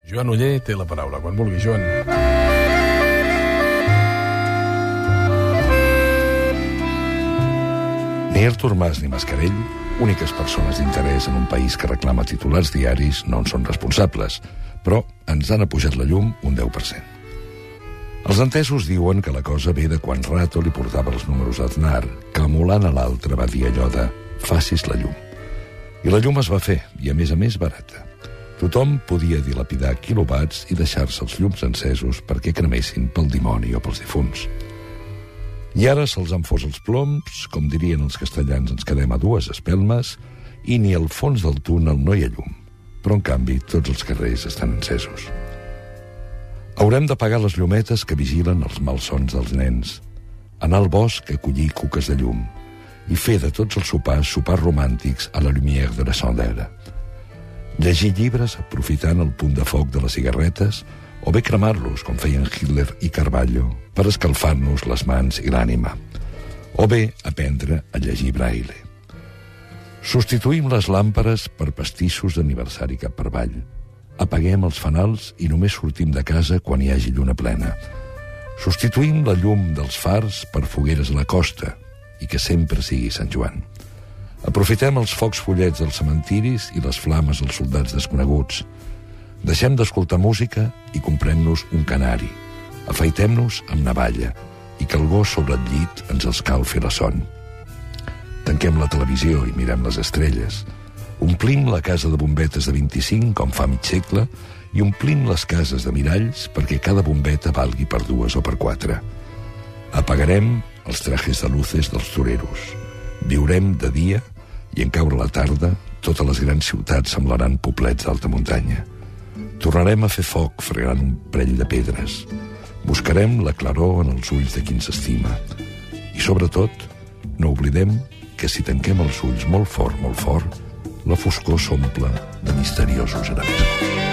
Joan Oller té la paraula. Quan vulgui, Joan. Ni Artur Mas ni Mascarell, úniques persones d'interès en un país que reclama titulars diaris, no en són responsables, però ens han apujat la llum un 10%. Els entesos diuen que la cosa ve de quan Rato li portava els números a Aznar, que emulant a l'altre va dir allò de «facis la llum». I la llum es va fer, i a més barata. Tothom podia dilapidar quilowatts i deixar-se els llums encesos perquè cremessin pel dimoni o pels difunts. I ara se'ls han fos els ploms, com dirien els castellans, ens quedem a dues espelmes, i ni al fons del túnel no hi ha llum. Però, en canvi, tots els carrers estan encesos. Haurem d'apagar les llumetes que vigilen els malsons dels nens, anar al bosc a collir cuques de llum i fer de tots els sopars romàntics a la lumière de la chandelle. Llegir llibres aprofitant el punt de foc de les cigarretes o bé cremar-los, com feien Hitler i Carballo, per escalfar-nos les mans i l'ànima. O bé aprendre a llegir braille. Substituïm les làmperes per pastissos d'aniversari cap per avall. Apaguem els fanals i només sortim de casa quan hi hagi lluna plena. Substituïm la llum dels fars per fogueres a la costa i que sempre sigui Sant Joan. Aprofitem els focs follets dels cementiris i les flames als soldats desconeguts. Deixem d'escoltar música i comprem-nos un canari. Afaitem-nos amb navalla i que el gos sobre el llit ens escalfi la son. Tanquem la televisió i mirem les estrelles. Omplim la casa de bombetes de 25, com fa mig segle, i omplim les cases de miralls perquè cada bombeta valgui per 2 o per 4. Apagarem els trajes de luces dels toreros. Viurem de dia i en caure la tarda totes les grans ciutats semblaran poblets d'alta muntanya. Tornarem a fer foc fregant un parell de pedres. Buscarem la claror en els ulls de qui ens estima. I sobretot, no oblidem que si tanquem els ulls molt fort, la foscor s'omple de misteriosos arabescos.